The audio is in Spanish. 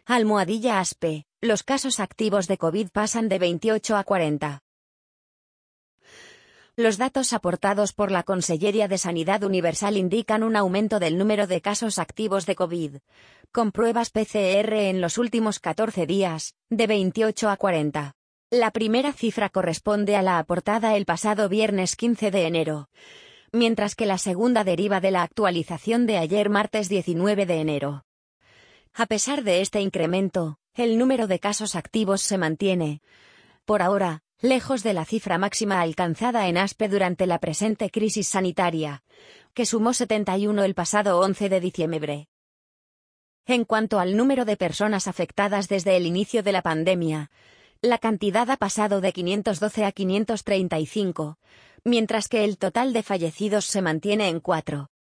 Almohadilla-ASPE, los casos activos de COVID pasan de 28 a 40. Los datos aportados por la Conselleria de Sanidad Universal indican un aumento del número de casos activos de COVID, con pruebas PCR en los últimos 14 días, de 28 a 40. La primera cifra corresponde a la aportada el pasado viernes 15 de enero, mientras que la segunda deriva de la actualización de ayer martes 19 de enero. A pesar de este incremento, el número de casos activos se mantiene, por ahora, lejos de la cifra máxima alcanzada en ASPE durante la presente crisis sanitaria, que sumó 71 el pasado 11 de diciembre. En cuanto al número de personas afectadas desde el inicio de la pandemia, la cantidad ha pasado de 512 a 535, mientras que el total de fallecidos se mantiene en 4.